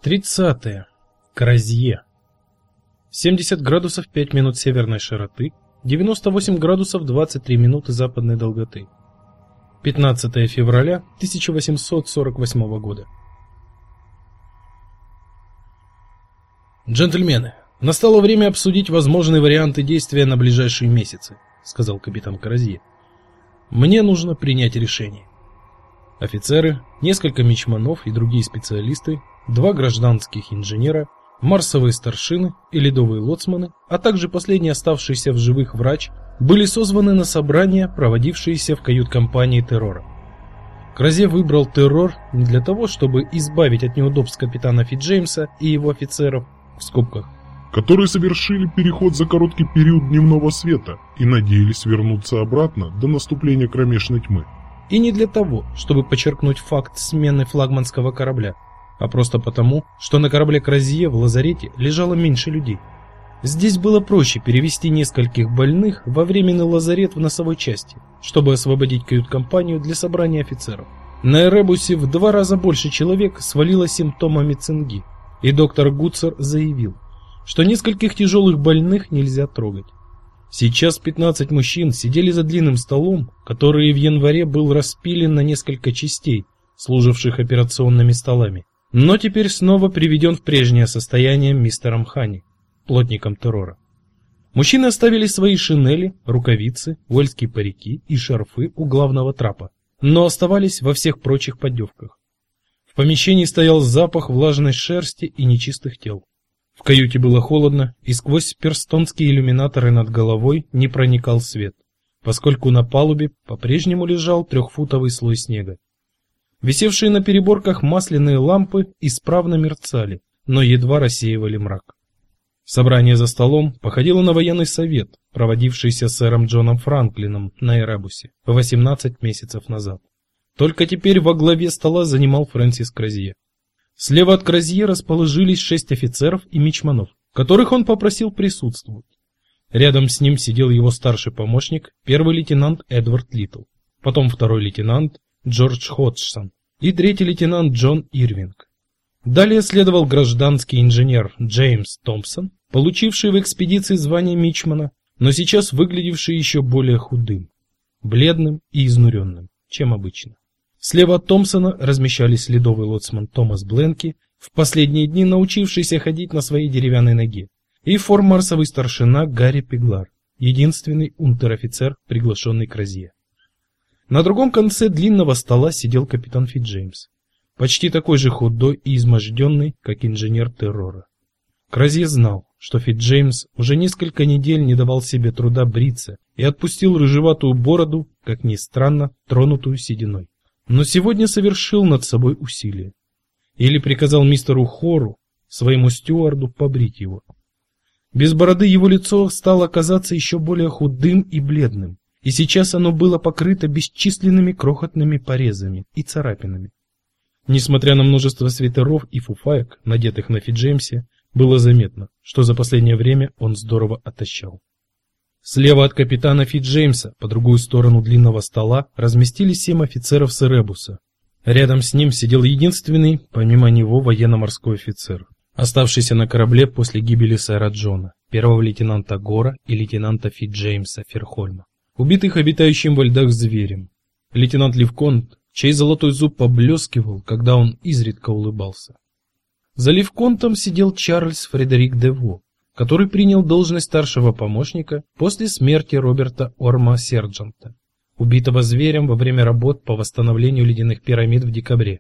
30. Кразье. 70 градусов 5 минут северной широты, 98 градусов 23 минуты западной долготы. 15 февраля 1848 года. «Джентльмены, настало время обсудить возможные варианты действия на ближайшие месяцы», — сказал капитан Кразье. «Мне нужно принять решение». Офицеры, несколько мичманов и другие специалисты, 2 гражданских инженера, марсовые старшины и ледовые лоцманы, а также последний оставшийся в живых врач, были созваны на собрание, проводившееся в кают-компании Террора. Кразье выбрал Террор не для того, чтобы избавить от неудобств капитана Фитджеймса и его офицеров, в скобках, которые совершили переход за короткий период дневного света и надеялись вернуться обратно до наступления кромешной тьмы. И не для того, чтобы подчеркнуть факт смены флагманского корабля, а просто потому, что на корабле Кразье в лазарете лежало меньше людей. Здесь было проще перевести нескольких больных во временный лазарет в носовой части, чтобы освободить кают-компанию для собрания офицеров. На Эребусе в 2 раза больше человек свалило симптомами цинги, и доктор Гуцер заявил, что нескольких тяжелых больных нельзя трогать. Сейчас 15 мужчин сидели за длинным столом, который в январе был распилен на несколько частей, служивших операционными столами, но теперь снова приведен в прежнее состояние мистером Хани, плотником Террора. Мужчины оставили свои шинели, рукавицы, уэльские парики и шарфы у главного трапа, но оставались во всех прочих поддевках. В помещении стоял запах влажной шерсти и нечистых тел. В каюте было холодно, и сквозь перстонские иллюминаторы над головой не проникал свет, поскольку на палубе по-прежнему лежал 3-футовый слой снега. Висевшие на переборках масляные лампы исправно мерцали, но едва рассеивали мрак. Собрание за столом походило на военный совет, проводившийся сэром Джоном Франклином на Эребусе 18 месяцев назад. Только теперь во главе стола занимал Фрэнсис Кразье. Слева от Кразье расположились 6 офицеров и мичманов, которых он попросил присутствовать. Рядом с ним сидел его старший помощник, 1-й лейтенант Эдвард Литтл, потом 2-й лейтенант Джордж Ходжсон и 3-й лейтенант Джон Ирвинг. Далее следовал гражданский инженер Джеймс Томпсон, получивший в экспедиции звание мичмана, но сейчас выглядевший еще более худым, бледным и изнуренным, чем обычно. Слева от Томпсона размещались ледовый лоцман Томас Бленки, в последние дни научившийся ходить на своей деревянной ноге, и фор-марсовый старшина Гарри Пеглар, единственный унтер-офицер, приглашенный Кразье. На другом конце длинного стола сидел капитан Фитджеймс, почти такой же худой и изможденный, как инженер Террора. Кразье знал, что Фитджеймс уже несколько недель не давал себе труда бриться и отпустил рыжеватую бороду, как ни странно, тронутую сединой. Но сегодня совершил над собой усилие. Или приказал мистеру Хору, своему стюарду, побрить его. Без бороды его лицо стало казаться еще более худым и бледным, и сейчас оно было покрыто бесчисленными крохотными порезами и царапинами. Несмотря на множество свитеров и фуфаек, надетых на Фитджеймсе, было заметно, что за последнее время он здорово отощал. Слева от капитана Фитджеймса, по другую сторону длинного стола, разместились 7 офицеров с Эребуса. Рядом с ним сидел единственный, помимо него, военно-морской офицер, оставшийся на корабле после гибели сэра Джона, 1-го лейтенанта Гора и лейтенанта Фитджеймса Ферхольма, убитых обитающим во льдах зверем. Лейтенант Ливконт, чей золотой зуб поблескивал, когда он изредка улыбался. За Ливконтом сидел Чарльз Фредерик Дево, который принял должность старшего помощника после смерти Роберта Орма Серджанта, убитого зверем во время работ по восстановлению ледяных пирамид в декабре.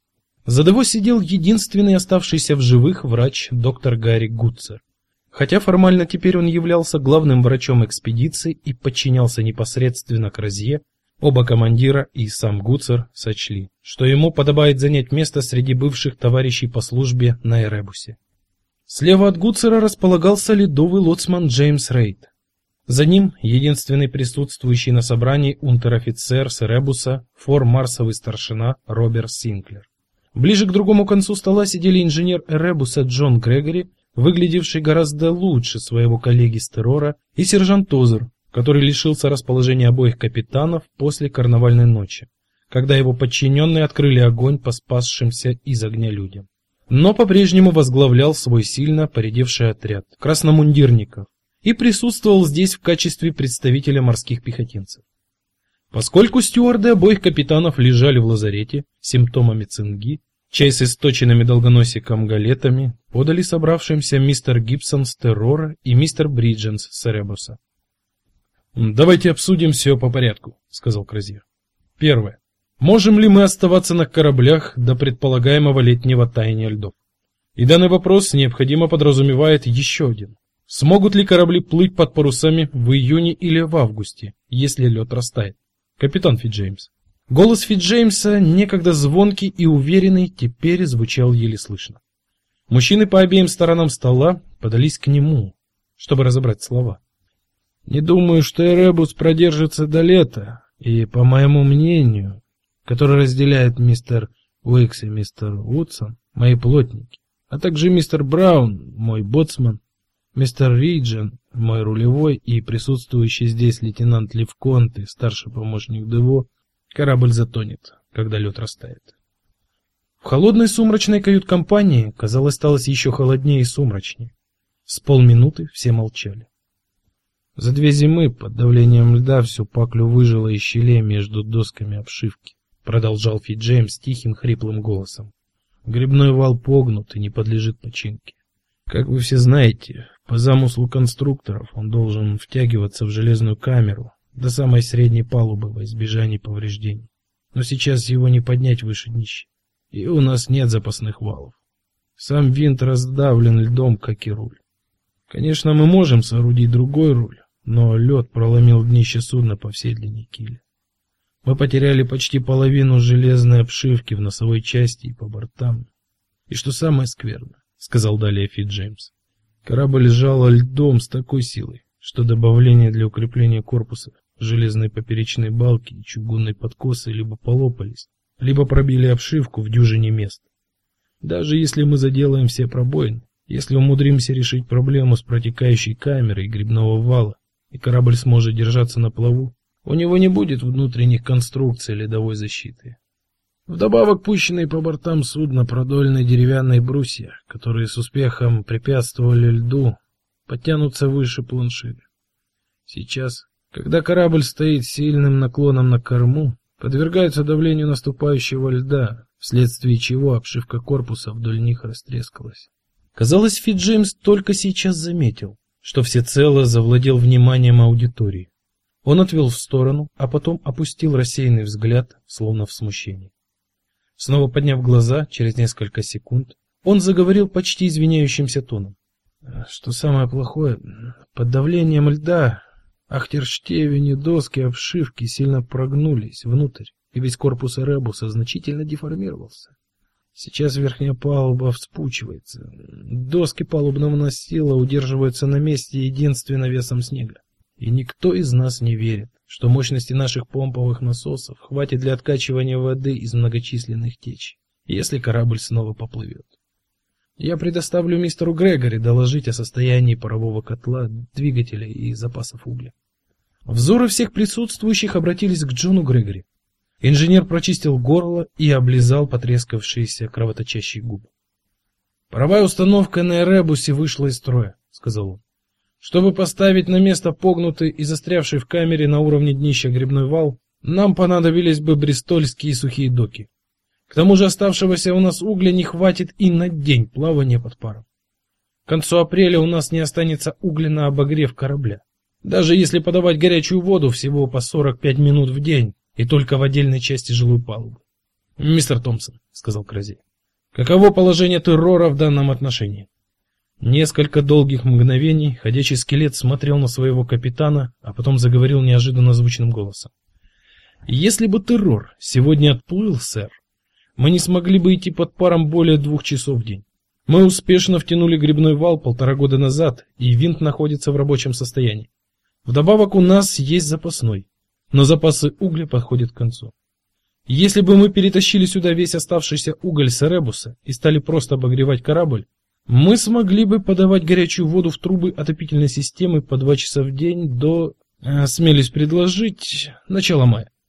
За Дево сидел единственный оставшийся в живых врач доктор Гарри Гуцер. Хотя формально теперь он являлся главным врачом экспедиции и подчинялся непосредственно Кразье, оба командира и сам Гуцер сочли, что ему подобает занять место среди бывших товарищей по службе на Эребусе. Слева от Гуцера располагался ледовый лоцман Джеймс Рейд. За ним единственный присутствующий на собрании унтер-офицер с Эребуса, фор-марсовый старшина Роберт Синклер. Ближе к другому концу стола сидели инженер Эребуса Джон Грегори, выглядевший гораздо лучше своего коллеги с Террора, и сержант Тозер, который лишился расположения обоих капитанов после карнавальной ночи, когда его подчиненные открыли огонь по спасшимся из огня людям. но по-прежнему возглавлял свой сильно поредевший отряд красномундирников и присутствовал здесь в качестве представителя морских пехотинцев. Поскольку стюарды обоих капитанов лежали в лазарете с симптомами цинги, чай с источенными долгоносиком галетами подали собравшимся мистер Гибсон с Террора и мистер Бридженс с Эребуса. «Давайте обсудим все по порядку», — сказал Кразье. Первое. Можем ли мы оставаться на кораблях до предполагаемого летнего таяния льдов? И данный вопрос необходимо подразумевает еще один. Смогут ли корабли плыть под парусами в июне или в августе, если лед растает? Капитан Фитджеймс. Голос Фитджеймса, некогда звонкий и уверенный, теперь звучал еле слышно. Мужчины по обеим сторонам стола подались к нему, чтобы разобрать слова. Не думаю, что Эребус продержится до лета, и, по моему мнению, который разделяет мистер Уикс и мистер Вудсон, мои плотники, а также мистер Браун, мой боцман, мистер Риджен, мой рулевой и присутствующий здесь лейтенант Левконт и старший помощник Дево, корабль затонет, когда лед растает. В холодной сумрачной кают-компании, казалось, стало еще холоднее и сумрачнее. С полминуты все молчали. За 2 зимы под давлением льда всю паклю выжило из щелей между досками обшивки, продолжал Фитджеймс тихим хриплым голосом. Гребной вал погнут и не подлежит починке. Как вы все знаете, по замыслу конструкторов он должен втягиваться в железную камеру до самой средней палубы во избежание повреждений. Но сейчас его не поднять выше днища, и у нас нет запасных валов. Сам винт раздавлен льдом, как и руль. Конечно, мы можем соорудить другой руль, но лед проломил днище судна по всей длине киля. Мы потеряли почти половину железной обшивки в носовой части и по бортам. И что самое скверное, сказал далее Фитджеймс, корабль сжало льдом с такой силой, что добавления для укрепления корпуса железной поперечной балки и чугунной подкосы либо полопались, либо пробили обшивку в дюжине мест. Даже если мы заделаем все пробоины, если умудримся решить проблему с протекающей камерой и гребного вала, и корабль сможет держаться на плаву, у него не будет внутренних конструкций ледовой защиты. Вдобавок пущенные по бортам судна продольные деревянные брусья, которые с успехом препятствовали льду, подтянутся выше планширя. Сейчас, когда корабль стоит с сильным наклоном на корму, подвергается давлению наступающего льда, вследствие чего обшивка корпуса вдоль них растрескалась. Казалось, Фитджеймс только сейчас заметил, что всецело завладел вниманием аудитории. Он отвел в сторону, а потом опустил рассеянный взгляд, словно в смущении. Снова подняв глаза, через несколько секунд, он заговорил почти извиняющимся тоном. Что самое плохое, под давлением льда ахтерштевени, доски, обшивки сильно прогнулись внутрь, и весь корпус Эребуса значительно деформировался. Сейчас верхняя палуба вспучивается. Доски палубного настила удерживаются на месте единственно весом снега. И никто из нас не верит, что мощности наших помповых насосов хватит для откачивания воды из многочисленных течей, если корабль снова поплывет. Я предоставлю мистеру Грегори доложить о состоянии парового котла, двигателя и запасов угля. Взоры всех присутствующих обратились к Джону Грегори. Инженер прочистил горло и облизал потрескавшиеся кровоточащие губы. «Паровая установка на Эребусе вышла из строя», — сказал он. «Чтобы поставить на место погнутый и застрявший в камере на уровне днища гребной вал, нам понадобились бы бристольские сухие доки. К тому же оставшегося у нас угля не хватит и на день плавания под паром. К концу апреля у нас не останется угля на обогрев корабля. Даже если подавать горячую воду всего по 45 минут в день, и только в отдельной части жилой палубы. «Мистер Томпсон», — сказал Кразье, — «каково положение террора в данном отношении?» Несколько долгих мгновений ходячий скелет смотрел на своего капитана, а потом заговорил неожиданно звучным голосом. «Если бы террор сегодня отплыл, сэр, мы не смогли бы идти под паром более 2 часов в день. Мы успешно втянули гребной вал 1,5 года назад, и винт находится в рабочем состоянии. Вдобавок у нас есть запасной, но запасы угля подходят к концу. Если бы мы перетащили сюда весь оставшийся уголь с Эребуса и стали просто обогревать корабль, мы смогли бы подавать горячую воду в трубы отопительной системы по 2 часа в день до, смелюсь предложить, начала мая.